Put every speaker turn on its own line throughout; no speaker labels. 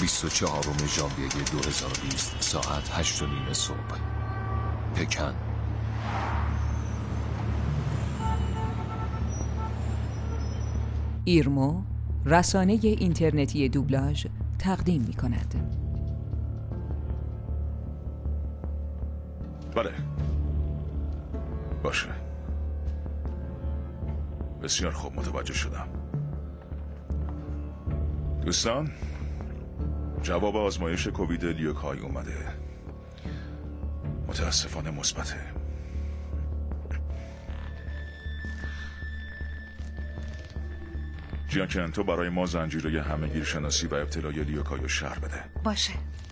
24 ژانویه 2020 ساعت 8:30 صبح. پکن.
ایرمو، رسانه اینترنتی دوبلاژ تقدیم می‌کند.
بله. باشه. بسیار خوب، متوجه شدم. دوستان، جواب آزمایش کووید لیوکای اومده. متاسفانه مثبته. جیانکن، تو برای ما زنجیره همه‌گیرشناسی و ابتلای لیوکای رو شرح بده.
باشه.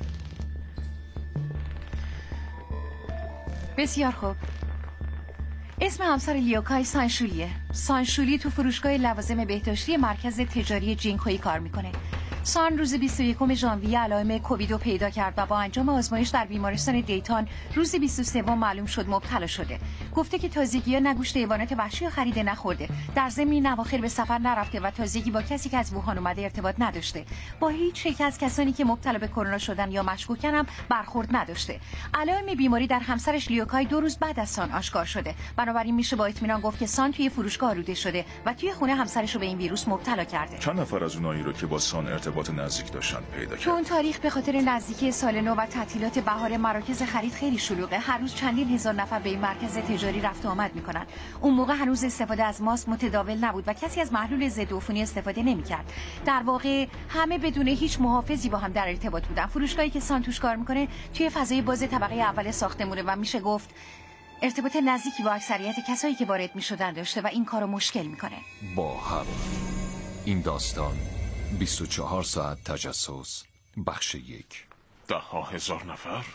بسیار خوب. اسم همسر لیوکای سانشولیه. سانشولی تو فروشگاه لوازم بهداشتی مرکز تجاری جینکویی کار میکنه. سان روز 21 ژانویه علائم کووید رو پیدا کرد و با انجام آزمایش در بیمارستان دیتان روز 23 معلوم شد مبتلا شده. گفته که تازگی‌ها نه گوشت حیوانات وحشی خریده نخورده. در ضمن این اواخر به سفر نرفته و تازگی با کسی که از ووهان اومده ارتباط نداشته. با هیچ یک از کسانی که مبتلا به کرونا شدن یا مشکوکن هم برخورد نداشته. علائم بیماری در همسرش لیوکای 2 روز بعد از سان آشکار شده. بنابراین میشه با اطمینان گفت که سان توی فروشگاه آلوده شده و توی خونه همسرش رو به این ویروس مبتلا کرده.
چند نفر از اونایی رو که با سان ارتباط نزدیک داشتن پیدا کرد؟
تو اون تاریخ به خاطر نزدیکی سال نو و تعطیلات بهار مراکز خرید خیلی شلوغه. هر روز چندین هزار نفر به این مرکز تجاری رفت و آمد میکنن. اون موقع هنوز استفاده از ماسک متداول نبود و کسی از محلول ضد عفونی استفاده نمیکرد. در واقع همه بدون هیچ محافظی با هم در ارتباط بودن. فروشگاهی که سان توش کار میکنه توی فضای باز طبقه اول ساختمونه و میشه گفت ارتباط نزدیکی با اکثریت کسایی که وارد میشدن داشته و این کارو مشکل میکنه.
با هم این داستان 24 ساعت تجسس بخش 1.
10,000 نفر؟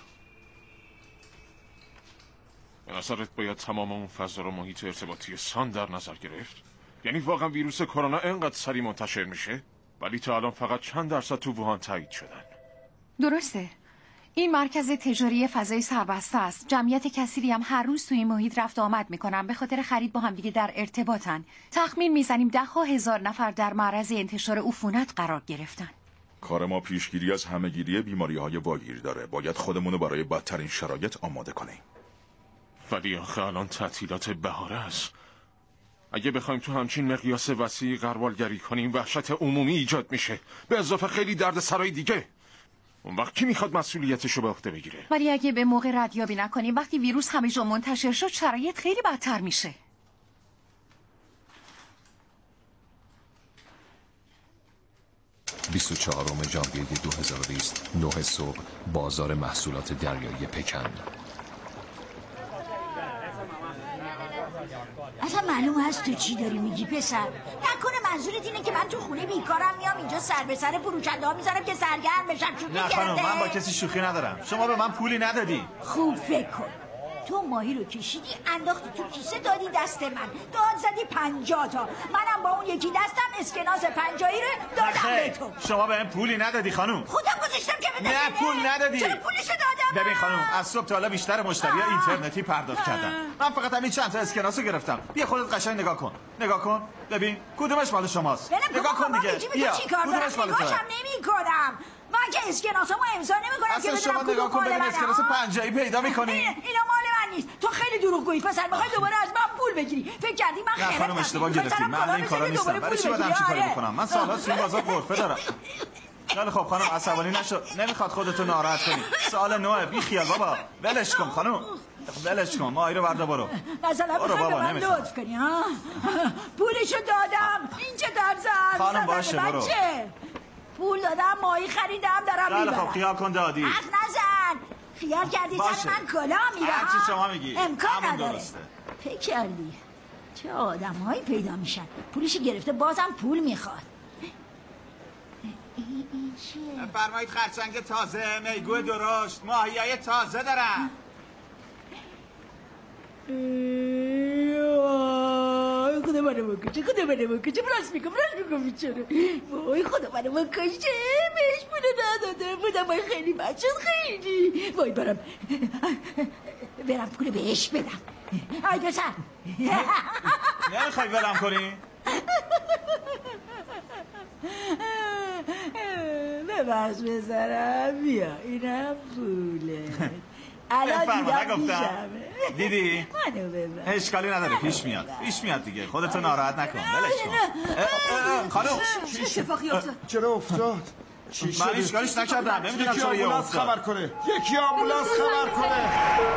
به نظرت باید تمام اون فضا رو محیط ارتباطی سان در نظر گرفت؟ یعنی واقعا ویروس کرونا اینقدر سریع منتشر میشه؟ ولی تا الان فقط چند درصد تو ووهان تایید شدن.
درسته. این مرکز تجاری فضای سربسته است. جمعیت کثیری هم هر روز تو این محیط رفت و آمد میکنن. به خاطر خرید با هم دیگه در ارتباطن. تخمین میزنیم 10,000 نفر در معرض انتشار عفونت قرار گرفتن.
کار ما پیشگیری از همه‌گیری بیماری‌های واگیر داره. باید خودمونو برای بدترین شرایط آماده کنیم.
ولی آخه الان تعطیلات بهاره است. اگه بخوایم تو همچین مقیاس وسیعی غربالگری کنیم وحشت عمومی ایجاد میشه. به اضافه خیلی دردسرای دیگه. اون وقت کی میخواد مسئولیتشو به عهده بگیره؟
ولی اگه به موقع ردیابی نکنیم وقتی ویروس همه جا منتشر شد شرایط خیلی بدتر میشه.
– 24 ژانویه 2020 9 صبح بازار محصولات دریایی پکن.
اصلا معلوم هست تو چی داری میگی پسر؟ نکنه منظورت اینه که من تو خونه بیکارم میام اینجا سر به سر فروشنده ها میذارم که سرگرم بشم؟
نه خانم، من با کسی شوخی ندارم. شما به من پولی ندادی.
خوب فکر کن. تو ماهی رو کشیدی انداختی تو کیسه دادی دست من، داد زدی 50 تا. منم با اون یکی دستم اسکناس 50 رو دادم به تو.
شما به من پولی ندادی خانم.
خودم گذاشتم که بده.
نه پول ندادی.
چرا پولشو دادم؟
ببین خانم، از صبح تا حالا بیشتر مشتری اینترنتی پرداخت کردن. من فقط همین چند تا اسکناسو گرفتم. بیا خودت قشنگ نگاه کن. نگاه کن. ببین کدومش مال شماست.
نگاه کن دیگه. بیا کدومش مال توئه؟ نگاهشم نمی‌کنم. من که اسکناسمو امضا نمی‌کنم که بدونم
کدوم مال منه. اسکناس 50 پیدا می‌کنی؟
اینا مال من نیست. تو خیلی دروغگویی پسر. می‌خوای دوباره از من پول بگیری. فکر کردی من خیانت
کردم؟ خانم اشتباه گرفتی. من این کارا نیستم. برای چی باید همچین کاری بکنم؟ من سال‌هاست تو این بازار غرفه دارم. خیلی خب خانم، عصبانی نشو. نمیخواد خودتو ناراحت کنی. سال نوئه، بی خیال بابا. ولش کن خانم. ولش کن. ماهی رو بردا برو.
مثلا برو بابا من لطف کنی ها. پولشو دادم. این چه طرز
خانم باشه برو.
پول دادم، ماهی خریدم، دارم میبرم.
خب خیال کن دادی.
حرف نزن. خیال کردی سر من کلا میره.
هرچی شما میگی
امکان نداره. فکر کردی چه آدم‌هایی پیدا میشن. پولش گرفته بازم پول میخواد.
فرمایید خرچنگ تازه، میگو درشت، ماهیای تازه دارم.
خدا منو بکشه، خدا منو بکشه. راست میگم بیچاره. وای خدا منو بکشه. بهش پول نداده بودم. وای خیلی بچه خیلی. وای برم پول بهش بدم. ای پسر
نمیخوای ولم کنی؟
ببخش بذارم بیا اینم پوله الان دیدم پیشمه
دیدی؟
منو ببخش
اشکالی نداره پیش میاد دیگه خودتو ناراحت نکن ولش کن خانم
چه اتفاقی افتاد؟
چرا افتاد؟
من اشکالیش نکردم نمیدونم چرا یه افتاد
خبر کنه یکی آمبولانس خبر کنه.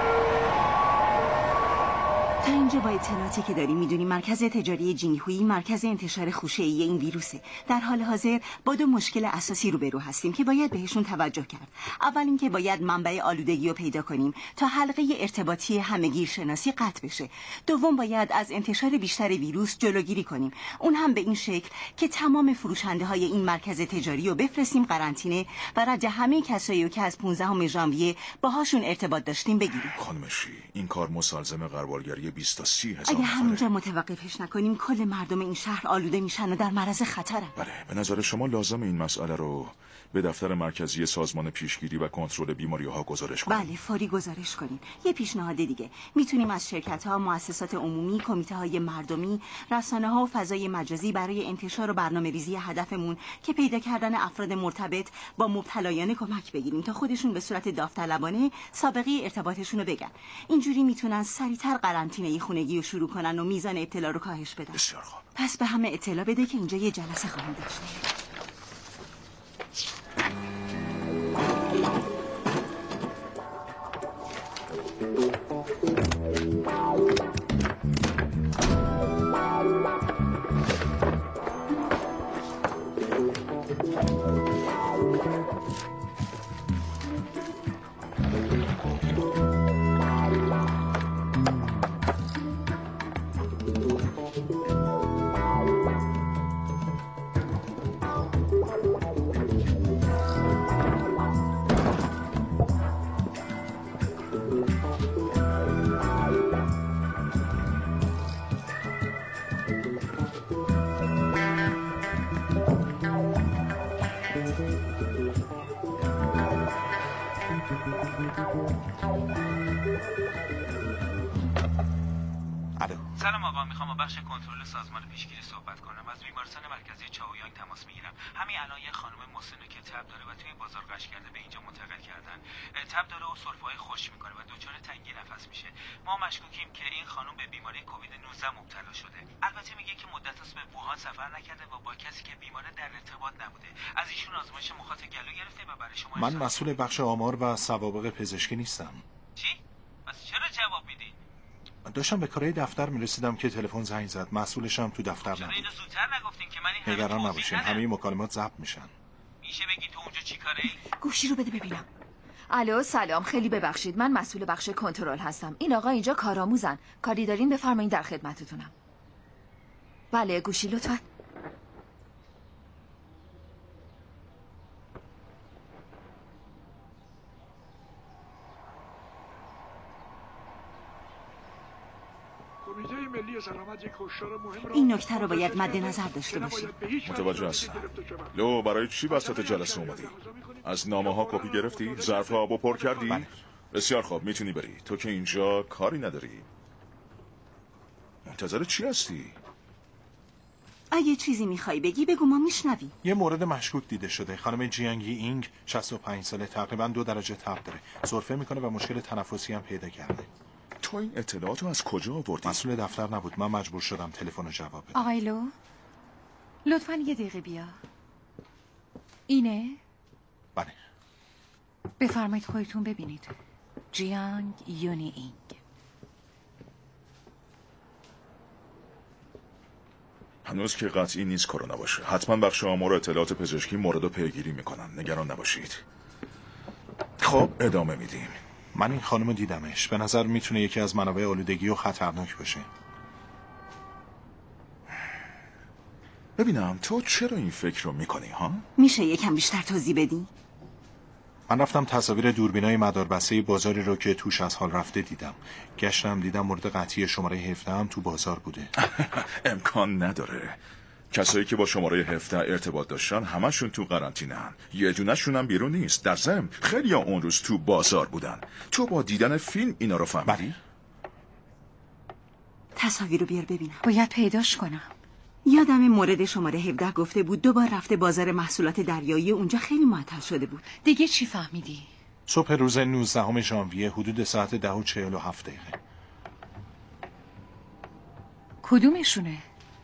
تا اینجا با اطلاعاتی که داریم میدونیم مرکز تجاری جینگهویی مرکز انتشار خوشه‌ای این ویروسه. در حال حاضر با دو مشکل اساسی روبرو هستیم که باید بهشون توجه کرد. اول اینکه باید منبع آلودگی رو پیدا کنیم تا حلقه ارتباطی همگیر شناسی قطع بشه. دوم باید از انتشار بیشتر ویروس جلوگیری کنیم. اون هم به این شکل که تمام فروشنده های این مرکز تجاری رو بفرستیم قرنطینه و رد همه کسایی که از 15 ژانویه باهاشون ارتباط داشتیم بگیریم.
خانم شی این کار مستلزم غربالگری 20 تا 30 هزار
اگه
نفره.
همونجا متوقفش نکنیم کل مردم این شهر آلوده میشن و در معرض خطرن.
بله به نظر شما لازم این مسئله رو به دفتر مرکزی سازمان پیشگیری و کنترل بیماری‌ها گزارش کنیم.
بله فوری گزارش کنین. یه پیشنهاد دیگه میتونیم از شرکت‌ها، مؤسسات عمومی، کمیته‌های مردمی، رسانه‌ها و فضای مجازی برای انتشار و برنامه‌ریزی هدفمون که پیدا کردن افراد مرتبط با مبتلایان کمک بگیریم تا خودشون به صورت داوطلبانه سابقه ارتباطشون رو بگن. اینجوری میتونن سریعتر قرنطینه خونگی رو شروع کنن و میزان ابتلا رو کاهش بدن.
بسیار خوب.
پس به همه اطلاع بده که اینجا یه جلسه خواهیم داشت.
سلام آقا، میخوام با بخش کنترل سازمان پیشگیری صحبت کنم. از بیمارستان مرکزی چاویانگ تماس میگیرم. همین الان یه خانم مسنه که تب داره و توی بازار قش کرده به اینجا منتقل کردن. تب داره و سرفه‌های خشک میکنه و دچار تنگی نفس میشه. ما مشکوکیم که این خانم به بیماری کووید 19 مبتلا شده. البته میگه که مدت است به ووهان سفر نکرده و با کسی که بیماره در ارتباط نبوده. از ایشون آزمایش مخاط گلو گرفته و برای شما
من مسئول بخش آمار و سوابق پزشکی نیستم.
چی؟ پس چرا جواب میدی؟
داشتم به کارهای دفتر میرسیدم که تلفن زنگ زد. مسئولشم تو دفتر
چرا
نبود.
اینو زودتر نگفتین که من این
نگران نباشین، همه مکالمات ضبط میشن.
میشه بگی تو اونجا چیکاره ای؟
گوشی رو بده ببینم.
الو سلام، خیلی ببخشید، من مسئول بخش کنترل هستم. این آقا اینجا کارآموزن. کاری دارین بفرمایین، در خدمتتونم. بله گوشی لطفا.
این نکته رو باید مد نظر داشته باشید.
متوجه هستم. لو برای چی وسط جلسه اومدی؟ از نامه ها کپی گرفتی؟ ظرف آبو پر کردی؟
بله.
بسیار خوب میتونی بری. تو که اینجا کاری نداری. منتظر چی هستی؟
اگه چیزی میخوای بگی بگو ما میشنویم.
یه مورد مشکوک دیده شده. خانم جیانگ اینگ 65 ساله، تقریبا 2 درجه تب داره. سرفه میکنه و مشکل تنفسی هم پیدا کرده.
تو این اطلاعاتو از کجا آوردی؟
مسئول دفتر نبود، من مجبور شدم تلفن رو جواب بدم.
آقای لو لطفا یه دقیقه بیا. اینه؟
بله.
بفرمایید خودتون ببینید. جیانگ یونی اینگ.
هنوز که قطعی نیست کرونا باشه. حتما بخش آمار و اطلاعات پزشکی مورد رو پیگیری میکنن. نگران نباشید. خب ادامه میدیم.
من این خانم دیدمش. به نظر میتونه یکی از منابع آلودگی و خطرناک باشه.
ببینم تو چرا این فکر رو میکنی ها؟
میشه یکم بیشتر توضیح بدی؟
من رفتم تصاویر دوربینای مداربسته بازاری رو که توش از حال رفته دیدم. گشتم دیدم مورد قطعی شماره 17 هم تو بازار بوده.
امکان نداره. کسایی که با شماره 17 ارتباط داشتن همشون تو قرنطینه‌ان. یه دونه‌شون هم بیرون نیست. در ضمن خیلی‌ها اون روز تو بازار بودن. تو با دیدن فیلم اینا رو فهمیدی؟
تصاویر رو بیار ببینم.
باید پیداش کنم.
یادم مورد شماره 17 گفته بود 2 بار رفته بازار محصولات دریایی، اونجا خیلی معطل شده بود.
دیگه چی فهمیدی؟
صبح روز 19 ژانویه حدود ساعت 10:47.
کدومشونه؟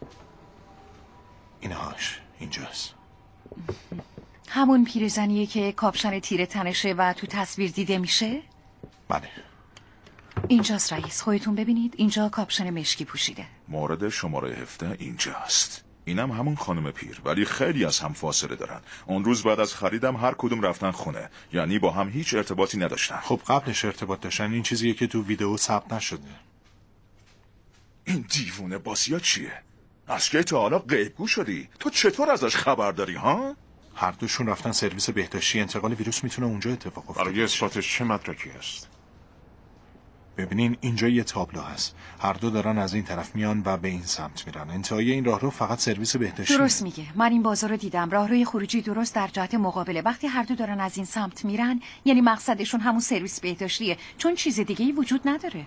اینهاش اینجاست.
همون پیرزنیه که کاپشن تیره تنشه و تو تصویر دیده میشه؟
بله.
اینجاست رئیس، خودتون ببینید، اینجا کاپشن مشکی پوشیده.
مورد شماره 17 اینجاست. اینم همون خانم پیر، ولی خیلی از هم فاصله دارن. اون روز بعد از خریدم هر کدوم رفتن خونه، یعنی با هم هیچ ارتباطی نداشتن.
خب قبلش ارتباط داشتن، این چیزیه که تو ویدیو ثبت نشده.
این دیوونه باسیا چیه؟ از که تا حالا غیبگو شدی؟ تو چطور ازش خبر داری ها؟
هر دوشون رفتن سرویس بهداشتی، انتقال ویروس میتونه اونجا اتفاق افتاده.
برای اثباتش چه مدرکی هست؟
ببینین اینجا یه تابلو هست، هر دو دارن از این طرف میان و به این سمت میرن. انتهای این راهرو فقط سرویس بهداشتی.
درست میگه، من این بازار رو دیدم، راهروی خروجی درست در جهت مقابله. وقتی هر دو دارن از این سمت میرن یعنی مقصدشون همون سرویس بهداشتیه، چون چیز دیگه‌ای وجود نداره.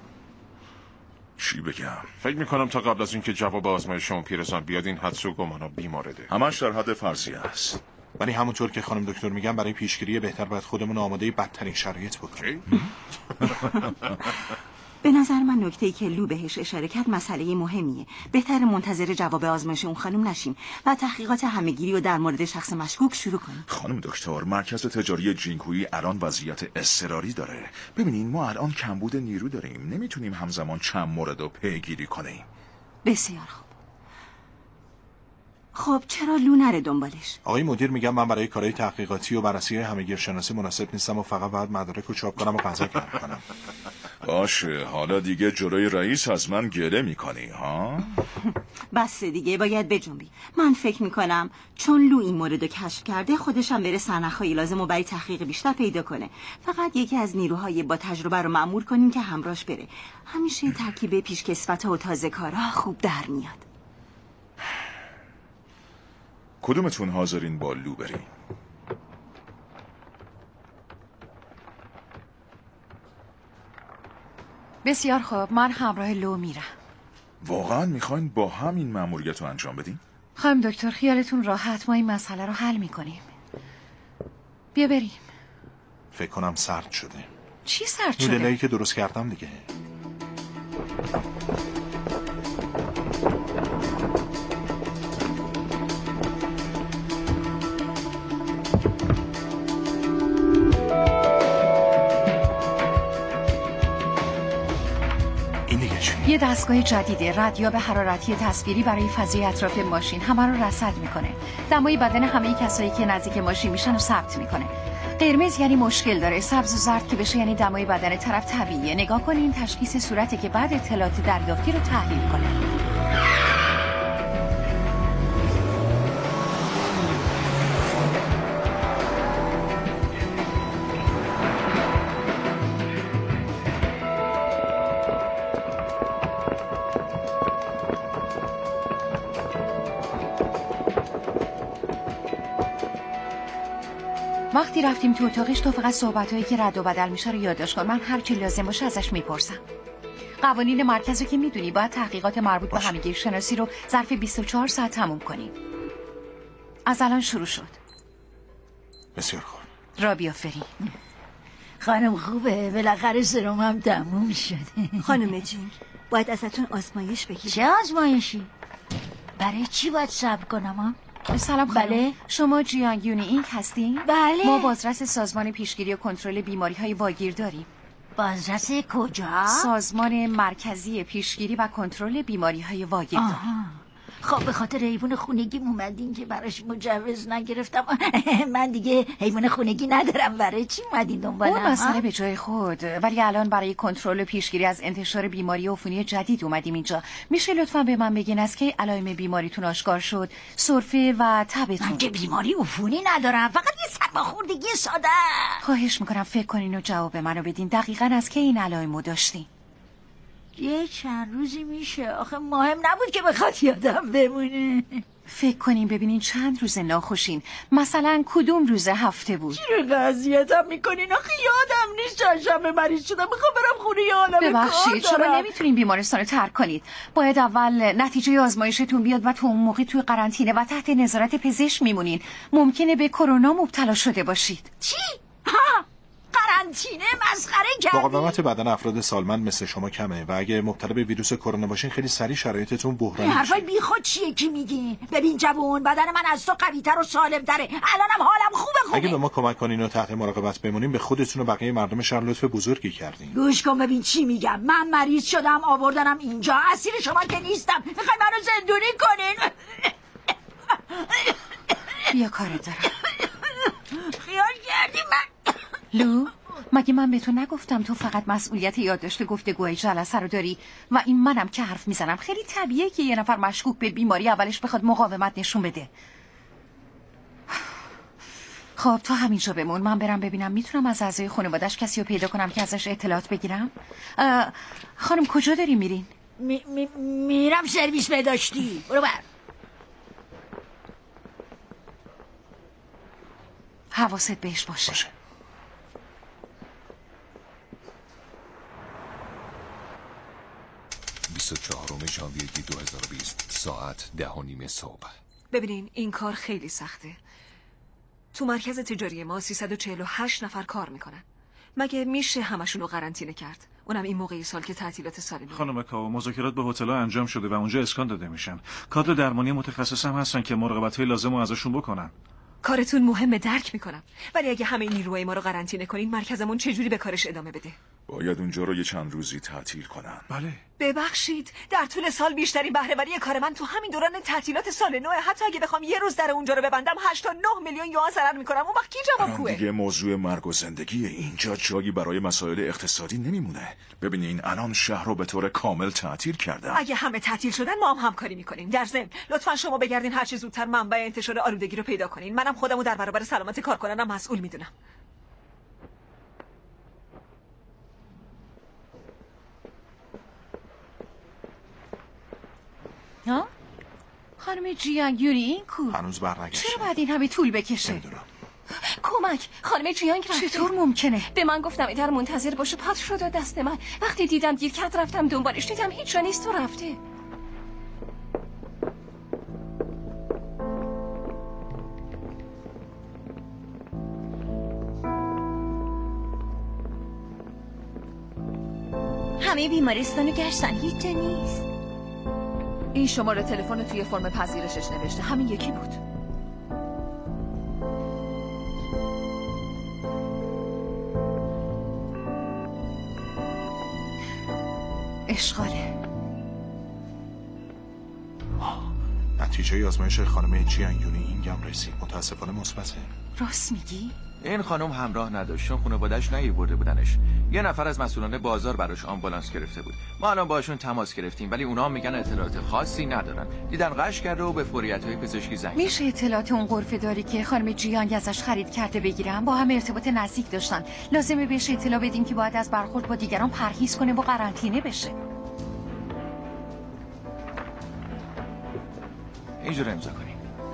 چی بگم؟
فکر میکنم تا قبل از اینکه جواب آزمایش اون پیرزن بیاد این حدس و گمانا بیمارده.
همش در حد فرضیه است.
ولی همونطور که خانم دکتر میگن برای پیشگیری بهتر باید خودمون آماده بدترین شرایط بکنیم.
به نظر من نکته‌ای که لو بهش اشاره کرد مسئله مهمیه. بهتر منتظر جواب آزمایش اون خانم نشیم و تحقیقات همه‌گیری رو در مورد شخص مشکوک شروع کنیم.
خانم دکتر، مرکز تجاری جینگهویی الان وضعیت اضطراری داره. ببینین ما الان کمبود نیرو داریم، نمیتونیم همزمان چند مورد رو پیگیری کنیم.
بسیار خوب. خب چرا لو نره دنبالش؟
آقای مدیر میگم من برای کارهای تحقیقاتی و بررسی همه‌گیرشناسی مناسب نیستم و فقط باید مدارک رو چاپ کنم و قضا کنم.
باشه، حالا دیگه جلوی رئیس از من گله میکنی ها؟
بس دیگه، باید بجنبی. من فکر میکنم چون لو این مورد رو کشف کرده خودشم بره سرنخهای لازم و برای تحقیق بیشتر پیدا کنه. فقط یکی از نیروهای با تجربه رو مأمور کنیم که همراهش بره. همیشه ترکیب پیشکسوت‌ها و تازه کارها خوب در میاد.
کدومتون حاضرین با لو بریم؟
بسیار خوب، من همراه لو میرم.
واقعا میخواین با هم این مأموریت رو انجام بدین؟
خانم دکتر خیالتون راحت، ما این مسئله رو حل میکنیم. بیا بریم.
فکر کنم سرد شده.
چی سرد شده؟
نودلایی که درست کردم دیگه.
یه دستگاه جدیده، ردیاب حرارتی تصویری برای فضای اطراف ماشین، همه رو رصد میکنه. دمای بدن همه کسایی که نزدیک ماشین میشن رو ثبت میکنه. قرمز یعنی مشکل داره، سبز و زرد که بشه یعنی دمای بدن طرف طبیعیه. نگاه کنین، تشخیص صورته که بعد اطلاعات دریافتی رو تحلیل کنه. وقتی رفتیم تو اتاقش تو فقط صحبتایی که رد و بدل میشه رو یادداشت کن. من هر چی لازم باشه ازش میپرسم. قوانین مرکز رو که میدونی، باید تحقیقات مربوط به همه‌گیرشناسی رو ظرف 24 ساعت تموم کنیم. از الان شروع شد.
بسیار خوب.
را بیافرین.
خانم خوبه، بالاخره سرم هم تموم شده.
خانم جینگ، باید ازتون آزمایش بگیرم.
چه آزمایشی؟ برای چی باید صبر کنم؟
سلام خانم.
بله.
شما جیانگ یونی اینک هستین؟
بله.
ما بازرس سازمان پیشگیری و کنترل بیماری‌های واگیر داریم.
بازرس کجا؟
سازمان مرکزی پیشگیری و کنترل بیماری‌های واگیر داریم.
خب به خاطر حیوان خونگی اومدین که براش مجوز نگرفتم. من دیگه حیوان خونگی ندارم، برای چی اومدین دنبالم؟
اون مسئله به جای خود، ولی الان برای کنترل و پیشگیری از انتشار بیماری عفونی جدید اومدیم اینجا. میشه لطفاً به من بگین از کی علائم بیماریتون آشکار شد؟ سرفه و تبتون؟
من که بیماری عفونی ندارم، فقط یه سرماخوردگی ساده.
خواهش میکنم فکر کنین و جواب منو بدین. دقیقاً از کی این علائمو داشتین؟
یه چند روزی میشه، آخه مهم نبود که بخواد یادم بمونه.
فکر کنیم ببینین چند روز ناخوشین. مثلا کدوم روز هفته بود؟
چرا اذیتم میکنین؟ آخه یادم نیست چند شنبه مریض شدم. میخوام برم خونه یه عالمه کار دارم.
ببخشید شما نمیتونین بیمارستان رو ترک کنید. باید اول نتیجه آزمایشتون بیاد و تو اون موقع توی قرنطینه و تحت نظارت پزشک میمونین. ممکنه به کرونا مبتلا شده باشید.
چی؟ ها قرنطینه مسخره کردی؟
مقاومت بدن افراد سالمند مثل شما کمه و اگه مبتلا به ویروس کرونا باشین خیلی سریع شرایطتون بحرانی میشه.
حرفای بیخود چیه کی میگه؟ ببین جوون، بدن من از تو قوی‌تر و سالم‌تره. الانم حالم خوبه.
اگه به ما کمک کنین و تحت مراقبت بمونیم به خودتون و بقیه مردم شهر لطف بزرگی کردین.
گوش کن ببین چی میگم. من مریض شدم آوردنم اینجا. اسیر شما که نیستم. میخوای منو زندونی کنین؟
بیا کارت دارم.
خیال کردی من
لو، مگه من به تو نگفتم تو فقط مسئولیت یادداشت گفتگوهای جلسه رو داری و این منم که حرف میزنم. خیلی طبیعیه که یه نفر مشکوک به بیماری اولش بخواد مقاومت نشون بده. خب تو همینجا بمون، من برم ببینم میتونم از اعضای خانواده‌اش کسی رو پیدا کنم که ازش اطلاعات بگیرم. خانم کجا داری میرین؟
میرم سرویس بهداشتی. برو بر.
حواست بهش باشه.
24 ژانویه 2020 ساعت 10:30 صبح.
ببینین این کار خیلی سخته. تو مرکز تجاری ما 348 نفر کار میکنن. مگه میشه همشون رو قرنطینه کرد؟ اونم این موقعی سال که تعطیلات سالی.
خانم کاو، مذاکرات با هتل‌ها انجام شده و اونجا اسکان داده میشن. کادر درمانی متخصص هم هستن که مراقبت‌های لازم رو ازشون بکنن.
کارتون مهمه، درک میکنم، ولی اگه همه نیروهای ما رو قرنطینه کنین مرکزمون چجوری به کارش ادامه بده؟
باید اونجا رو یه چند روزی تعطیل کنن.
بله.
ببخشید، در طول سال بیشترین بهره‌وری کار من تو همین دوران تعطیلات سال نو. حتی اگه بخوام یه روز در اونجا رو ببندم 8 تا 9 میلیون یوان ضرر میکنم. اون وقت کی جوابگوه؟
دیگه موضوع مرگ و زندگیه. اینجا جایی برای مسائل اقتصادی نمیمونه. ببینین الان شهر رو به طور کامل تعطیل کردن.
اگه همه تعطیل شدن ما هم همکاری میکنیم. در ضمن لطفا شما بگردین هر چه زودتر منبع انتشار آلودگی رو پیدا کنین. منم خودمو در برابر سلامت کارکنانم مسئول میدونم.
ها؟ خانم جیانگ یونی این کو؟
هنوز برنگشته.
چرا باید این همه طول بکشه؟
نمیدونم.
کمک، خانم جیانگ رفته.
چطور ممکنه؟
به من گفتم در منتظر باشه، پات شد دست من. وقتی دیدم گیر کرد رفتم دنبالش، دیدم هیچ جا نیست و رفته.
همه بیمارستانو گشتن، هیچ جا نیست.
این شماره تلفن توی فرم پذیرشش نوشته، همین یکی بود.
اشغاله.
نتیجه آزمایش خانم جیانگ یونی اینگم رسید. متاسفانه مثبته.
راست میگی؟
این خانم همراه نداشت چون خانواده‌اش نیاورده بودنش. یه نفر از مسئولان بازار براش آمبولانس گرفته بود. ما الان باشون تماس گرفتیم ولی اونا میگن اطلاعات خاصی ندارن. دیدن غش کرده و به فوریت‌های پزشکی زنگ.
میشه اطلاعات اون غرفه داری که خانم جیانگ ازش خرید کرده بگیرم؟ با هم ارتباط نزدیک داشتن. لازمه بهش اطلاع بدیم که باید از برخورد با دیگران پرهیز کنه و قرنطینه بشه.
اینجوری امضا کنیم.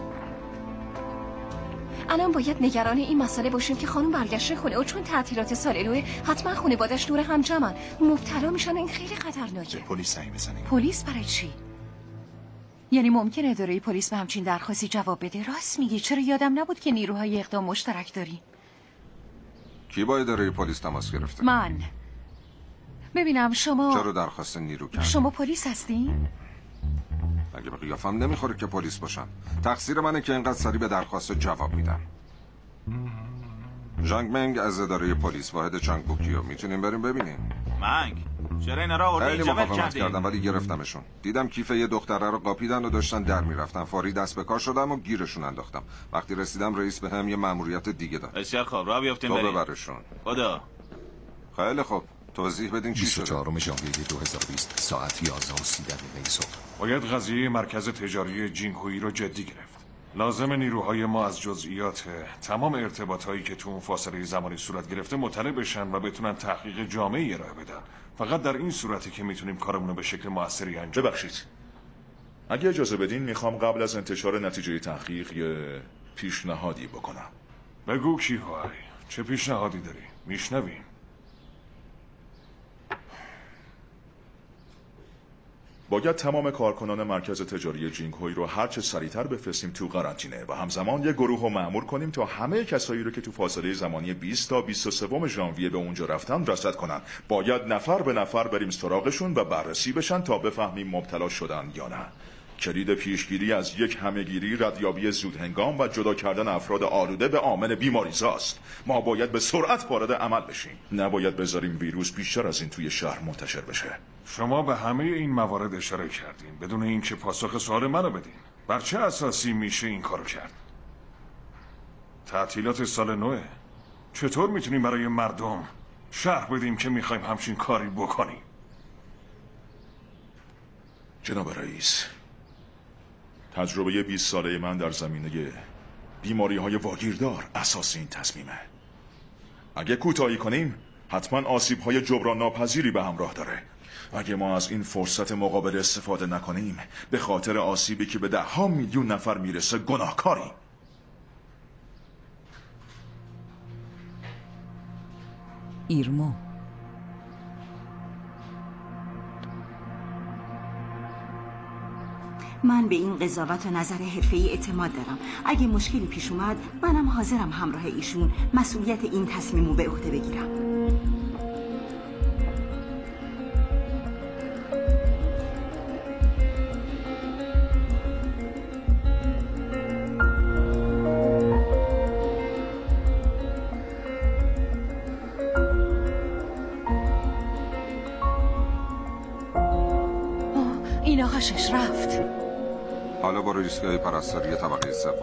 الان باید نگران این مسئله باشیم که خانم برگشته خونه و چون تعطیلات سال نوه حتما خانواده‌اش دور هم جمعن، مبتلا میشن. این خیلی خطرناکه.
پلیس زنگ بزنیم.
پلیس برای چی؟ یعنی ممکنه اداره پلیس به همچین درخواستی جواب بده؟ راست میگی، چرا یادم نبود که نیروهای اقدام مشترک داری؟
کی با اداره پلیس تماس گرفته؟
من. ببینم شما
چرا درخواست نیرو کردی؟
شما پلیس هستین؟
اگه به قیافم نمیخوره که پلیس باشم. تقصیر منه که اینقدر سریع به درخواست جواب میدم. ژانگ منگ از اداره پلیس، واحد چانگ بوکیو. میتونیم بریم ببینیم؟
منگ چرا اینا را آورده
خیلی
اینجا ول
مقاومت
کردین؟
کردم ولی گرفتمشون. دیدم کیف یه دختره رو قاپیدن و داشتن در میرفتن. فوری دست به کار شدم و گیرشون انداختم. وقتی رسیدم رئیس به هم یه مأموریت دیگه داد.
بسیار خوب، راه بیافتیم
تو
بریم.
ببرشون.
خدا.
خیلی خوب، توضیح بدین چی شده.
24 ژانویه 2020 ساعت 11:30 صبح.
باید قضیه مرکز تجاری جینگهویی رو جدی گرفت. لازم نیروهای ما از جزئیات تمام ارتباطایی که تو اون فاصله زمانی صورت گرفته مطلع بشن و بتونن تحقیق جامعی ارائه بدن. فقط در این صورتی که میتونیم کارمون رو به شکل موثری انجام.
ببخشید. اگه اجازه بدین میخوام قبل از انتشار نتیجه تحقیق یه پیشنهادی بکنم.
بگو کی‌هوای، چه پیشنهادی داری؟ میشنویم.
باید تمام کارکنان مرکز تجاری جینگ‌هوی رو هر چه سریعتر بفرستیم تو قرنطینه و همزمان یه گروه رو مأمور کنیم تا همه کسایی رو که تو فاصله زمانی 20 تا 23 ژانویه به اونجا رفتن رصد کنن. باید نفر به نفر بریم سراغشون و بررسی بشن تا بفهمیم مبتلا شدن یا نه. کلید پیشگیری از یک همهگیری، ردیابی زودهنگام و جدا کردن افراد آلوده به عامل بیماریزاست. ما باید به سرعت وارد عمل بشیم. نباید بذاریم ویروس بیشتر از این توی شهر منتشر بشه.
شما به همه این موارد اشاره کردین بدون اینکه پاسخ سوال منو بدین. بر چه اساسی میشه این کارو کرد؟ تعطیلات سال نوه. چطور میتونیم برای مردم شرح بدیم که میخوایم همچین کاری بکنیم؟
جناب رئیس، تجربه 20 ساله من در زمینه بیماری‌های واگیردار اساس این تصمیمه. اگه کوتاهی کنیم حتما آسیب‌های جبران ناپذیری به همراه داره. اگه ما از این فرصت مقابل استفاده نکنیم به خاطر آسیبی که به 10 میلیون نفر میرسه گناهکاریم.
ایرمو
من به این قضاوت و نظر حرفه‌ای اعتماد دارم. اگه مشکلی پیش اومد منم حاضرم همراه ایشون مسئولیت این تصمیم رو به عهده بگیرم.
این آقاشش رفت.
حالا برو ایستگاه پرستاری طبقه 3.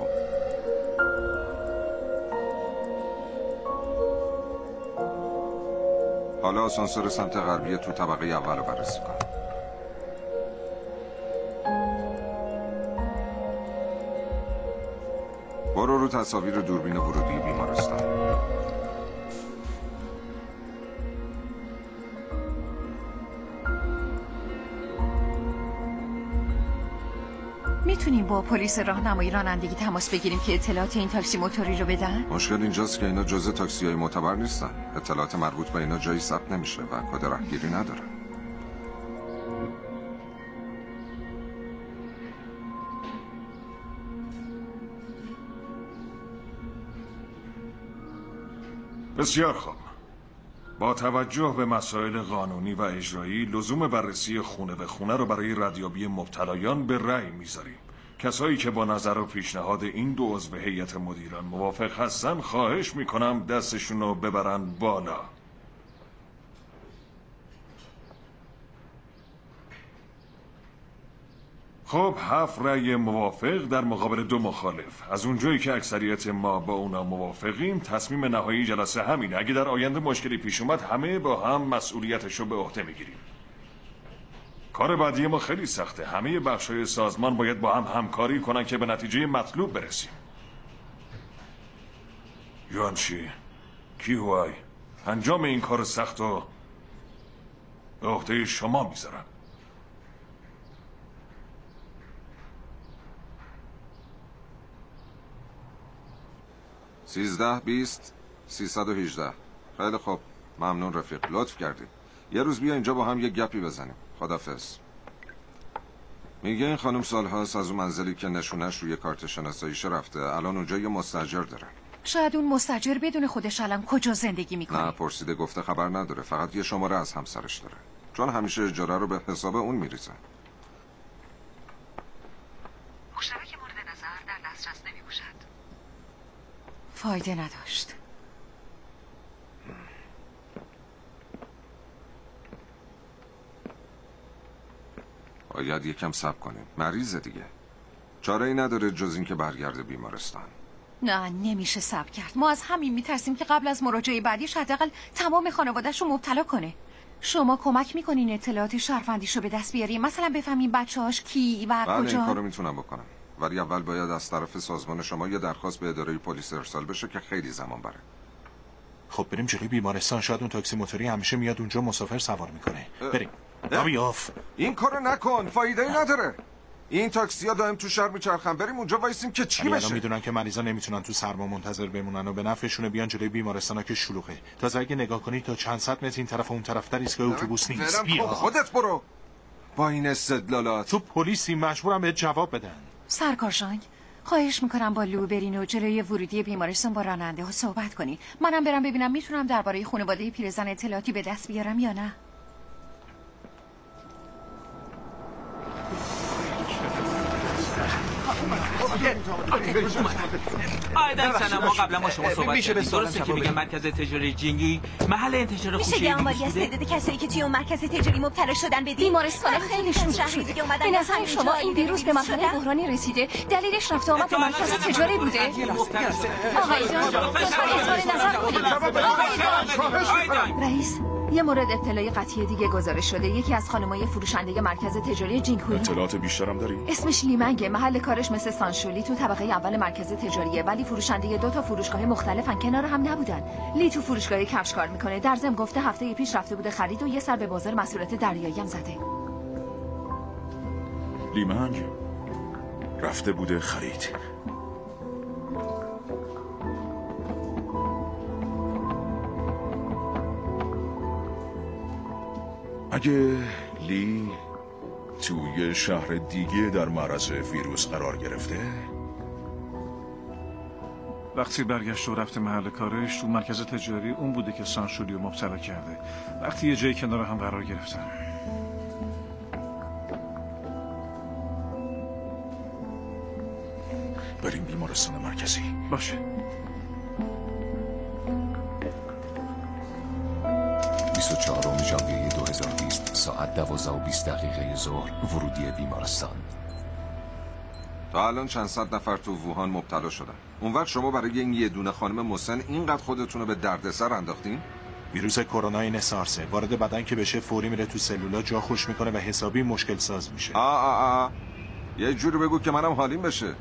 حالا آسانسور سمت غربی تو طبقه اول رو بررسی کن. برو رو تصاویر دوربین ورودی بیمارستان.
میتونیم با پلیس راهنمایی رانندگی تماس بگیریم که اطلاعات این تاکسی موتوری رو بدن؟
مشکل اینجاست که اینا جزء تاکسی‌های معتبر نیستن. اطلاعات مربوط به اینا جایی ثبت نمیشه و کد راهگیری نداره.
بسیار خوب. با توجه به مسائل قانونی و اجرایی لزوم بررسی خونه به خونه رو برای ردیابی مبتلایان به رأی میذاریم. کسایی که با نظر و پیشنهاد این 2 عضو هیئت مدیران موافق هستن خواهش میکنم دستشون رو ببرن بالا. خب 7 رأی موافق در مقابل 2 مخالف. از اونجایی که اکثریت ما با اونا موافقیم تصمیم نهایی جلسه همینه. اگه در آینده مشکلی پیش اومد همه با هم مسئولیتشو به عهده میگیریم. کار بعدی ما خیلی سخته. همه بخش‌های سازمان باید با هم همکاری کنن که به نتیجه مطلوب برسیم. یوانچی، کی‌هوای، انجام این کار سخت رو به عهده شما میذارم.
13 20 318. خیلی خوب، ممنون رفیق، لطف کردی. یه روز بیا اینجا با هم یه گپی بزنیم. خدافظ. میگه این خانم سالهاست از اون منزلی که نشونش روی کارت شناساییش رفته الان اونجا یه مستاجر داره.
شاید اون مستاجر بدون خودش الان کجا زندگی میکنه.
نه پرسیده، گفته خبر نداره، فقط یه شماره از همسرش داره چون همیشه اجاره رو به حساب اون میریزه.
مشترک مورد نظر در دسترس نمیباشد.
فایده نداشت.
باید یکم صبر کنیم، مریضه دیگه، چاره ای نداره جز این که برگرده بیمارستان.
نه نمیشه صبر کرد. ما از همین میترسیم که قبل از مراجعه بعدیش حداقل تمام خانواده‌شو مبتلا کنه. شما کمک میکنین اطلاعات شهروندیشو به دست بیاریم، مثلا بفهمیم بچه‌هاش کی و
بله
کجا.
این کارو میتونم بکنم، ولی اول باید از طرف سازمان شما یه درخواست به اداره پلیس ارسال بشه که خیلی زمان بره.
خب بریم جلوی بیمارستان، شاید اون تاکسی موتوری همیشه میاد اونجا مسافر سوار میکنه. بریم. آف.
این کارو نکن، فایده ای نداره. این تاکسی‌ها دائم تو شهر میچرخن، بریم اونجا وایسیم که چی بشه.
میدونن که مریضا نمیتونن تو سرما منتظر بمونن و به نفعشونه بیان جلوی بیمارستانا که شلوغه. تازه اگه نگاه کنی تا چند صد متر این طرف و اون طرف در ایستگاه اتوبوس نیست.
بیا خودت برو. با این استدلالات
تو پلیسی مجبورم بهت جواب بدن.
سرکار ژانگ، خواهش میکنم با لو برین و جلوی ورودی بیمارستان با راننده ها صحبت کنی. منم برم ببینم میتونم درباره خانواده پیرزن اطلاعاتی به دست بیارم یا نه.
آیدن سنم ما قبلا با شما صحبت کردیم. درسته که میگم مرکز تجاری جینگی محل انتشار خوشی
میشه یه آماری از تعداد کسایی که توی اون مرکز تجاری مبتلا شدن بدید؟
بیمارستان خیلی شلوغ شده. به نظر شما این ویروس به مرحله بحرانی رسیده؟ دلیلش رفت آمد به مرکز تجاری بوده؟ آقای جان،
رئیس، یه مورد اطلاعی قطعی دیگه گزارش شده. یکی از خانمای فروشنده مرکز تجاری جینگهوی.
اطلاعات بیشترم داری؟
اسمش لیمنگه. محل کارش مثل سانشولی تو طبقه اول مرکز تجاریه، ولی فروشنده 2 تا فروشگاه مختلفن، کنار هم نبودن. لی تو فروشگاه کفش کار میکنه. در ضمن گفته هفته پیش رفته بوده خرید و یه سر به بازار محصولات دریایی هم زده.
لیمنگ رفته بوده خرید. اگه لی توی شهر دیگه در معرض ویروس قرار گرفته،
وقتی برگشت و رفته محل کارش تو مرکز تجاری اون بوده که سانشولی رو مبتلا کرده. وقتی یه جایی کنار هم قرار گرفتن.
بریم بیمارستان مرکزی.
باشه.
24 ژانویه 2020 ساعت 12:20 ظهر ورودی بیمارستان.
تا الان چند صد نفر تو ووهان مبتلا شدن. اون وقت شما برای این یه دونه خانم مسن اینقدر خودتون رو به دردسر انداختین؟
ویروس کرونا این سارسه. وارد بدن که بشه فوری میره تو سلولا، جا خوش میکنه و حسابی مشکل ساز میشه.
یه جوری بگو که منم حالیم بشه.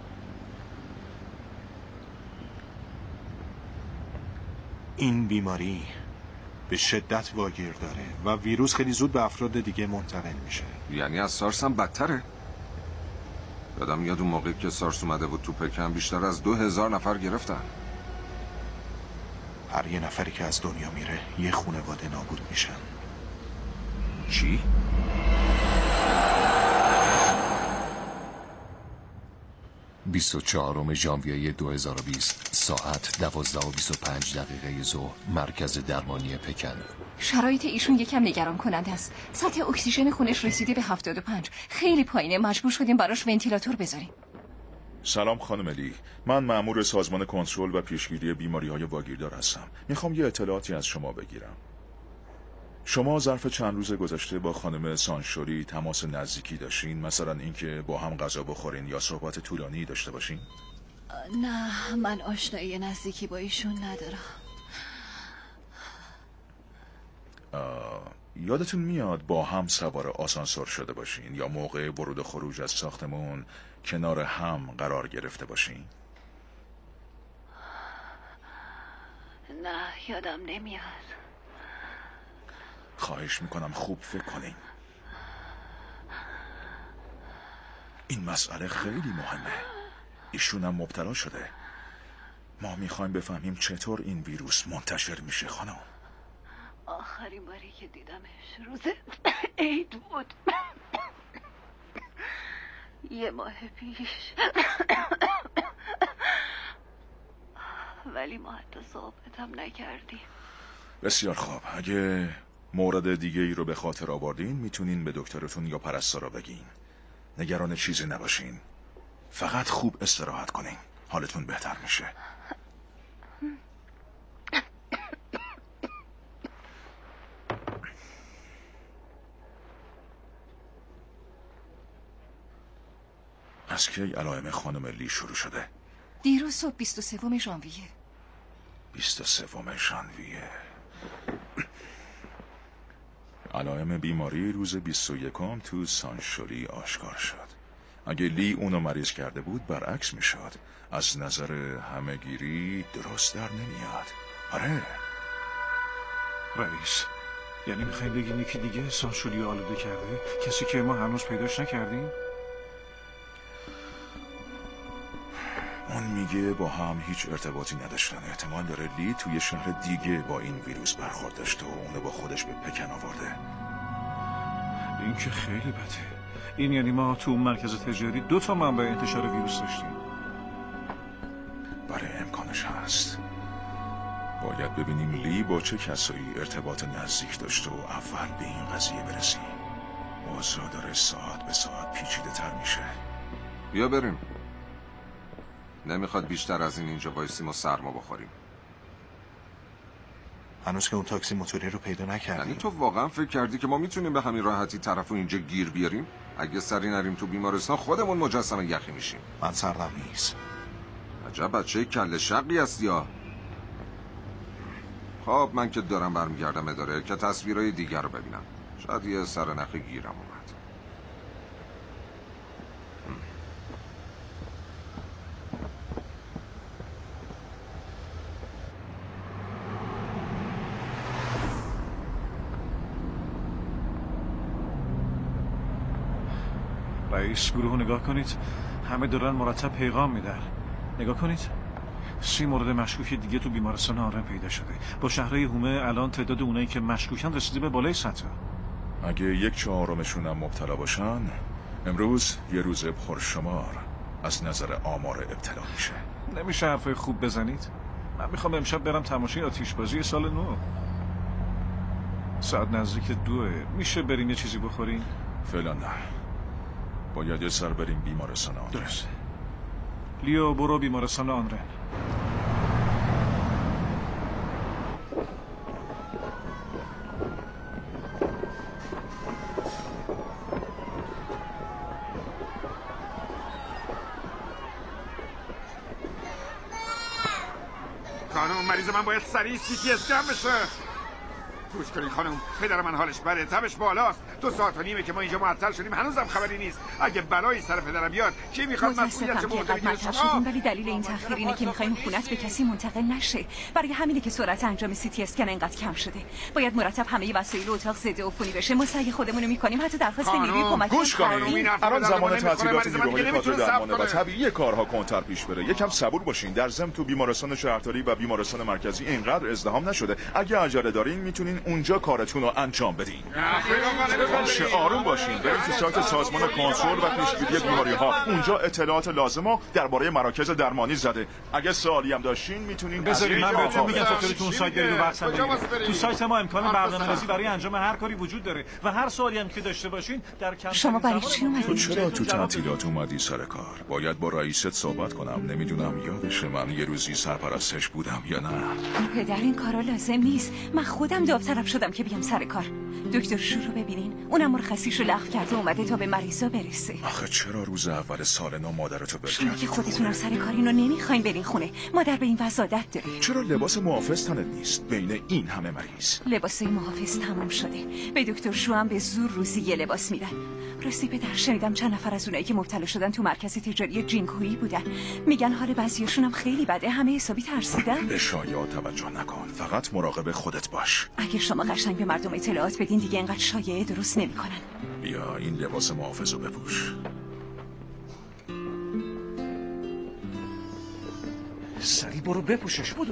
این بیماری به شدت واگیر داره و ویروس خیلی زود به افراد دیگه منتقل میشه.
یعنی از سارس هم بدتره؟ یادم میاد اون موقعی که سارس اومده بود تو پکن بیشتر از 2000 نفر گرفتن.
هر یه نفری که از دنیا میره یه خانواده نابود میشن.
چی؟
– 24 ژانویه 2020 ساعت 12:25 ظهر مرکز درمانی پکن.
شرایط ایشون یکم نگران کننده است. سطح اکسیژن خونش رسیده به 75. خیلی پایینه. مجبور شدیم براش ونتیلاتور بذاریم.
سلام خانم لی، من مأمور سازمان کنترل و پیشگیری بیماری‌های واگیردار هستم. میخوام یه اطلاعاتی از شما بگیرم. شما ظرف چند روز گذشته با خانم سانشوری تماس نزدیکی داشتین؟ مثلا اینکه با هم غذا بخورین یا صحبت طولانی داشته باشین؟
نه، من آشنایی نزدیکی با ایشون ندارم.
یادتون میاد با هم سوار آسانسور شده باشین یا موقع ورود و خروج از ساختمون کنار هم قرار گرفته باشین؟
نه، یادم نمیاد.
خواهش میکنم خوب فکر کنین. این مسئله خیلی مهمه. ایشون هم مبتلا شده. ما میخوایم بفهمیم چطور این ویروس منتشر میشه خانم.
آخرین باری که دیدمش روز عید بود. 1 ماه پیش. ولی ما حتی صحبت هم نکردیم.
بسیار خوب. اگه مورد دیگه ای رو به خاطر آوردین میتونین به دکترتون یا پرستارا بگین. نگران چیزی نباشین. فقط خوب استراحت کنین. حالتون بهتر میشه. از کی علائم خانم لی شروع شده؟
دیروز صبح 23 ژانویه.
23 ژانویه. علائم بیماری روز 21 تو سانشوری آشکار شد. اگه لی اونو مریض کرده بود برعکس میشد. از نظر همه‌گیری درست در نمیاد. آره
رئیس، یعنی میخوایم بگین یکی دیگه سانشولی آلوده کرده؟ کسی که ما هنوز پیداش نکردیم؟
اون میگه با هم هیچ ارتباطی نداشتن. احتمال داره لی توی شهر دیگه با این ویروس برخورد داشته و اونو با خودش به پکن آورده.
این که خیلی بده. این یعنی ما تو اون مرکز تجاری 2 منبع انتشار ویروس داشتیم.
برای امکانش هست. باید ببینیم لی با چه کسایی ارتباط نزدیک داشته و اول به این قضیه برسیم. اوضاع داره ساعت به ساعت پیچیده تر میشه.
بیا بریم. نمیخواد بیشتر از این اینجا وایسیم و سرما بخوریم.
هنوز که اون تاکسی موتوری رو پیدا نکردیم.
یعنی تو واقعا فکر کردی که ما میتونیم به همین راحتی طرفو اینجا گیر بیاریم؟ اگه سری نریم تو بیمارستان خودمون مجسمه یخی میشیم.
من سردم نیست.
عجب بچه کله شقی هستی یا. خب من که دارم برمیگردم اداره که تصویرهای دیگر رو ببینم. شاید یه سرنخ گیرم اومد.
رئیس گروه نگاه کنید. همه دارن مرتب پیغام میدن. نگاه کنید. 30 مورد مشکوک دیگه تو بیمارستان آرن پیدا شده. با شهرهای هومه الان تعداد اونایی که مشکوکن رسیده به بالای 100.
اگه 1/4 هم مبتلا باشن، امروز یه روز پرشمار از نظر آمار ابتلا میشه.
نمیشه حرفای خوب بزنید؟ من میخوام امشب برم تماشای آتیشبازی سال نو. ساعت نزدیک 2. میشه بریم یه چیزی بخوریم؟
فعلا نه. باید یه سر بریم بیمارستان آنرن.
درست. لیو برو بیمارستان آنرن.
خانم مریض من باید سریع CT اسکن بشه. گوش کنید خانم، پدر من حالش بده، تبش بالاست. 2 ساعت و نیمه که ما اینجا معطل شدیم، هنوزم خبری نیست. اگه بلایی سر پدرم بیاد کی میخواد مسئولیتش رو بگیره؟
شما ولی دلیل این تأخیر اینه که میخوایم خونت به کسی منتقل نشه. برای همینه که سرعت انجام CT اسکن انقدر کم شده. باید مرتب همه وسایل اتاق ضد عفونی بشه. ما سعی خودمون رو میکنیم، حتی درخواست نیروی کمک
گوش کنید. الان زمان تعطیلات نیروهای خاطر درمانه و طبیعیه کارها کنتر پیش بره. یکم صبور باشین. در ضمن تو بیمارستان شهرداری و بیمارستان مرکزی اینقدر ازدحام نشده. اگه عجله دارین میتونین اونجا کارتون رو انجام بدین. باشه آروم باشین. بریم تو سایت سازمان کنترل و پیشگیری بیماری‌ها. اونجا اطلاعات لازمو درباره مراکز درمانی زده. اگه سوالی هم داشتین میتونین
بذارید من بهتون میگم چطوری تو اون سایت برید و بحث بگیرید. تو سایت ما امکان برنامه‌ریزی برای انجام هر کاری وجود داره و هر سوالی هم که داشته باشین در کم.
شما برای چی اومدید؟
چرا تو تعطیلات اومدی سر کار؟ باید با رئیست صحبت کنم. نمیدونم یادش من یه روزی سرپرستش بودم یا نه.
پدر این کارا لازم نیست. من خودم داوطلب شدم که بیام سر کار. دکتر شو رو ببینین. اونم مرخصیشو لغو کرده اومده تا به مریضا برسه.
آخه چرا روز اول سال نو مادرتو بل
شما که خودتونم سر کارین رو نمیخواین برین خونه. مادر به این وضع عادت داره.
چرا لباس محافظ تنت نیست بین این همه مریض؟
لباس محافظ تموم شده. به دکتر شو هم به زور روزی یه لباس میدن. راستی پدر شنیدم چند نفر از اونایی که مبتلا شدن تو مرکز تجاری جینکویی بودن. میگن حال بعضیاشون هم خیلی بده. همه حسابی ترسیدن.
به شایعات توجه نکن. فقط مراقب خودت باش.
اگه شما قشنگ به مردم اطلاعات بدین دیگه اینقدر شایعه درست نمیکنن.
بیا این لباس محافظ رو بپوش.
سری برو بپوشش. بودو.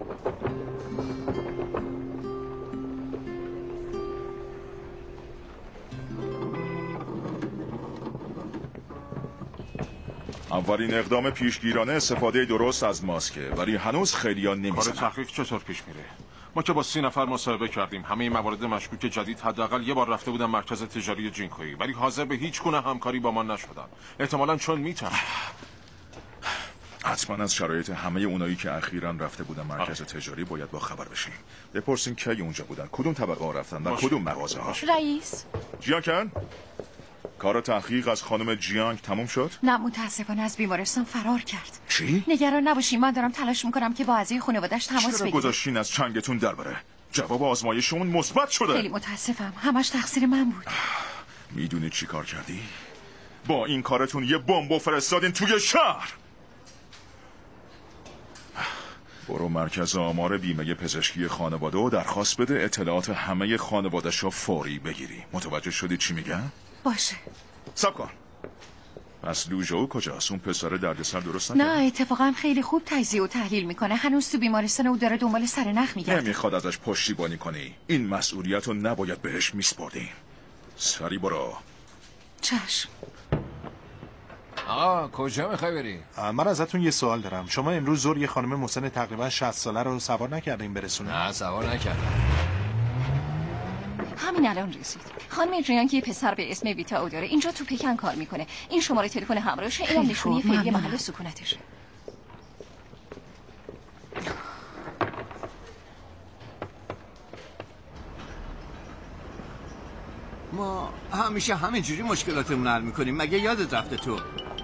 اولین اقدام پیشگیرانه استفاده درست از ماسکه، ولی هنوز خیلی‌ها نمی‌زنن.
کار تحقیق چطور پیش میره؟ ما که با 30 نفر مصاحبه کردیم. همه موارد مشکوک جدید حداقل یه بار رفته بودن مرکز تجاری جینکویی، ولی حاضر به هیچ گونه همکاری با ما نشدن. احتمالاً چون میتونن.
حتما از شرایط همه اونایی که اخیراً رفته بودن مرکز تجاری باید با خبر بشیم. بپرسین کی اونجا بودن، کدوم طبقه ها رفتن و کدوم مغازه ها.
رئیس
جیانکن، کار تحقیق از خانم جیانگ تموم شد؟
نه متاسفانه از بیمارستان فرار کرد.
چی؟
نگران نباشین، من دارم تلاش میکنم که با اعضای خانواده‌اش تماس بگیرم.
چرا گذاشتین از چنگتون در بره؟ جواب آزمایشمون مثبت شده.
خیلی متاسفم، همش تقصیر من بود.
میدونید چی کار کردی؟ با این کارتون یه بمب فرستادین توی شهر. برو مرکز آمار بیمه پزشکی خانواده و درخواست بده اطلاعات همه خانواده‌شو فوری بگیری. متوجه شدی چی میگن؟
باشه.
صبر کن. پس لوژو کجاست؟ اون پسر دردسر درست
نه اتفاقا خیلی خوب تجزیه و تحلیل میکنه. هنوز تو بیمارستان و داره دنبال سر نخ میگرده.
نمیخواد ازش پشتیبانی کنی. این مسئولیت رو نباید بهش میسپردیم. سری برو.
چشم.
آقا کجا میخوای بری؟
من ازتون یه سوال دارم. شما امروز ظهر یه خانم مسن تقریبا 60 ساله رو سوار نکردین برسونه؟
نه سوار نکردم.
همین الان رسید. خانم جیان که یه پسر به اسم ویتا داره اینجا تو پیکن کار میکنه. این شماره تلفن همراهشه، اینم نشونی فعلی محل سکونتشه.
ما همیشه همینجوری مشکلاتمون حل میکنیم. مگه یادت رفته تو؟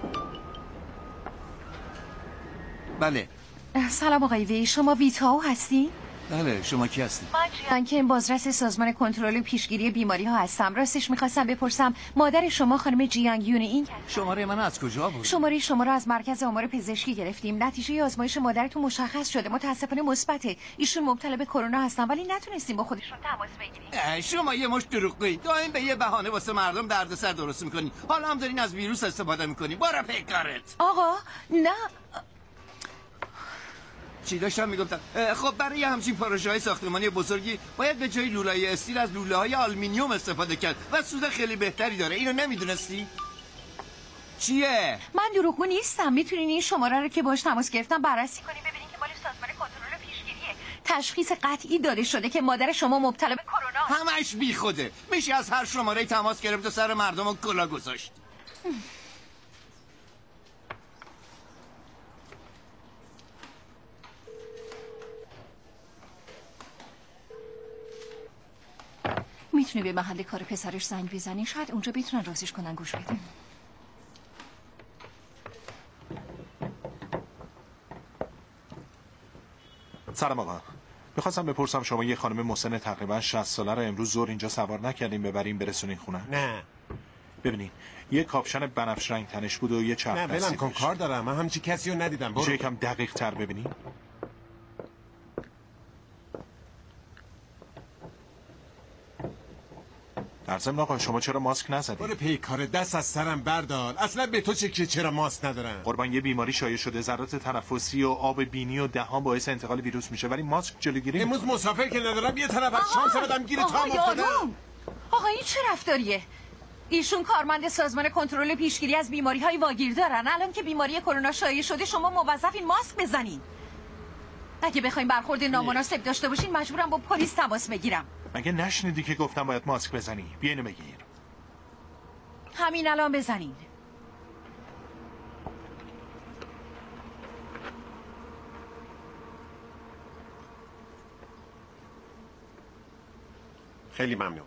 بله.
سلام آقای وی، شما ویتاو هستی؟
بله، شما کی هستی؟
من جیان که بازرس سازمان کنترل و پیشگیری بیماری ها هستم. راستش میخواستم بپرسم مادر شما خانم جیانگ یون این
شماره من از کجا بود؟
شماره شما رو از مرکز آمار پزشکی گرفتیم. نتیجه آزمایش مادرتون مشخص شده، متاسفانه مثبته. ایشون مبتلا به کرونا هستن ولی نتونستیم با خودشون تماس بگیریم.
شما یه مشت دروغگویی، دائم به یه بهانه واسه مردم دردسر درست میکنی. حالا هم دارین از ویروس استفاده میکنی. برو پیکارت.
آقا نه.
چی داشتم میگفتم؟ خب برای همچین پروژه‌های ساختمانی بزرگی باید به جای لوله‌های استیل از لوله‌های آلومینیوم استفاده کرد و سود خیلی بهتری داره. اینو نمیدونستی؟ چیه؟
من دروغگو نیستم. میتونین این شماره رو که باش تماس گرفتم بررسی کنین ببینین که مال سازمان کنترل و پیشگیریه. تشخیص قطعی داده شده که مادر شما مبتلا به کرونا.
همش بیخوده. میشه از هر شماره تماس گرفت و سر مردمو کلا گذاشت.
میتونی به محل کار پسرش زنگ بزنی، شاید اونجا بتونن راضیش کنن گوش بدیم.
سلام آقا. میخواستم بپرسم شما یه خانم مسن تقریبا 60 ساله رو امروز ظهر اینجا سوار نکردین ببرین برسونین خونه؟
نه.
ببینین یه کاپشن بنفش رنگ تنش بود و یه چرخ
نه
دستی.
ولم کن، کار دارم. من همچی کسی رو ندیدم. برو.
یکم دقیق تر ببینین. در ضمن آقا شما چرا ماسک نزدید؟
برو پیکار، دست از سرم بردار. اصلا به تو چه که چرا ماسک ندارم؟
قربان یه بیماری شایع شده، ذرات تنفسی و آب بینی و دهان باعث انتقال ویروس میشه ولی ماسک جلوگیری
امروز مسافر که ندارم یه طرف از شانس بدم گیر تا افتادم.
آقا این چه رفتاریه؟ ایشون کارمند سازمان کنترل پیشگیری از بیماری‌های واگیر دارن. الان که بیماری کرونا شایع شده شما موظفین ماسک بزنین. اگه بخوایم برخورد نامناسب داشته باشین مجبورم با پلیس تماس بگیرم.
مگه نشنیدی که گفتم باید ماسک بزنی؟ بیا اینو بگیر.
همین الان بزنین.
خیلی ممنون.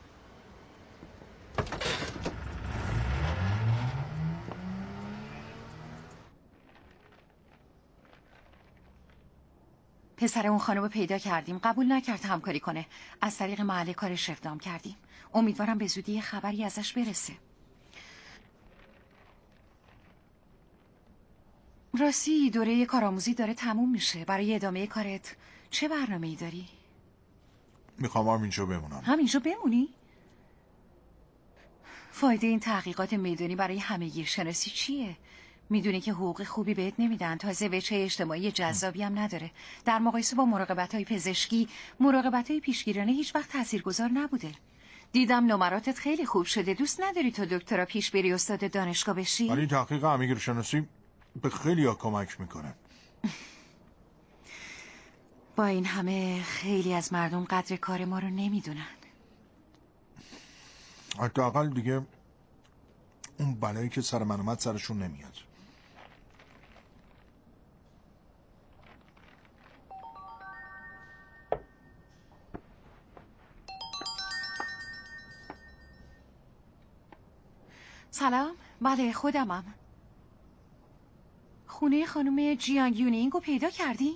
پسر اون خانم رو پیدا کردیم. قبول نکرد همکاری کنه. از طریق محل کارش اقدام کردیم. امیدوارم به زودی یه خبری ازش برسه. راستی دوره کارآموزی داره تموم میشه. برای ادامه کارت چه برنامه‌ای داری؟
میخوام همینجا بمونم.
همینجا بمونی؟ فایده این تحقیقات میدانی برای همگیر شناسی چیه؟ میدونی که حقوق خوبی بهت نمیدن، تازه وجه اجتماعی جذابی هم نداره. در مقایسه با مراقبت‌های پزشکی، مراقبت‌های پیشگیرانه هیچ وقت تاثیرگذار نبوده. دیدم نمراتت خیلی خوب شده. دوست نداری تو دکترا پیش بری استاد دانشگاه بشی؟
ولی تحقیق همگیر شناسی به خیلی‌ها کمک میکنه.
با این همه خیلی از مردم قدر کار ما رو نمیدونن.
حداقل دیگه اون بلایی که سر من اومد سرشون نمیاد.
سلام. بله خودمم. خونه خانم جیانگ یونینگ رو پیدا کردین؟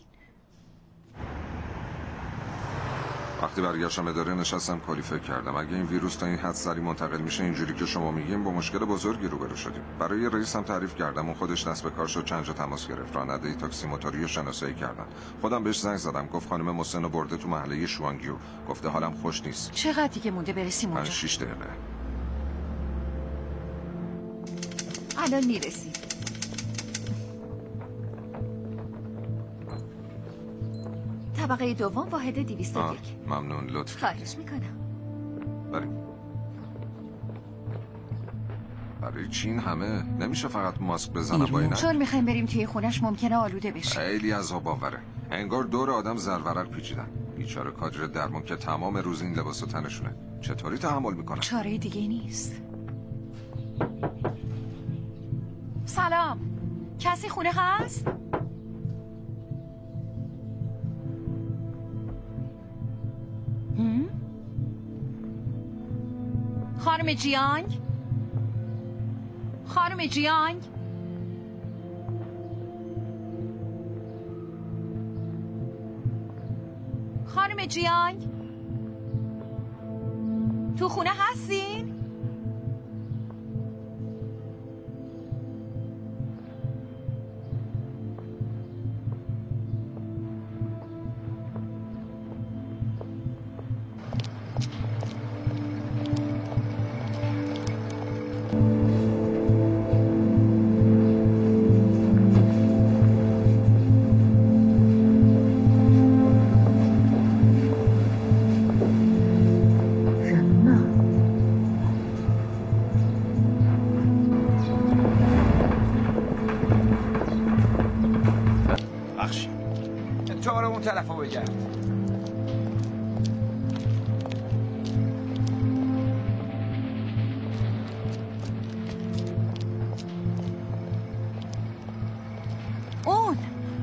وقتی برگشتم اداره نشستم کلی فکر کردم. اگه این ویروس تا این حد سریع منتقل میشه اینجوری که شما میگیم با مشکل بزرگی روبرو شدیم. برای رئیسم تعریف کردم، اون خودش دست به کار شد، چند جا تماس گرفت، راننده تاکسی موتوری رو شناسایی کردن. خودم بهش زنگ زدم، گفت خانم مسن رو برده تو محله شوانگیو. گفته حالم خوش نیست.
چقدر دیگه مونده برسیم اونجا؟
6 دقیقه.
الان میرسی. طبقه دوم واحد 201.
ممنون، لطف
خواهش میکنم.
بریم. برای چی این همه؟ نمیشه فقط ماسک بزنم با اینه؟
چون میخوایم بریم توی خونش ممکنه آلوده بشه.
خیلی عذاب آوره. انگار دور آدم زرورق پیچیدن. بیچاره کادر درمون که تمام روز این لباسو تنشونه. چطوری تحمل میکنه؟
چاره دیگه نیست. سلام، کسی خونه هست؟ خانم جیانگ؟ خانم جیانگ؟ خانم جیانگ؟ تو خونه هستین؟
طرفو بگرد.
اون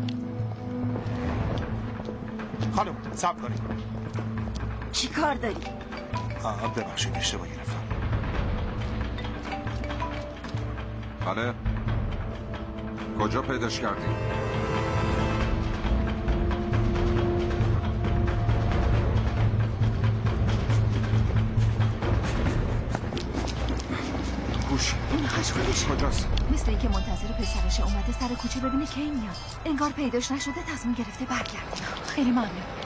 خانم صبر کنید.
چی کار داری؟
ببخشید اشتباه گرفتم.
بله. کجا پیداش کردی؟
این خودش
کجاست؟
مثل اینکه منتظر پسرشه، اومده سر کوچه ببینه کی میاد. انگار پیداش نشده، تصمیم گرفته برگرد.
خیلی ممنون.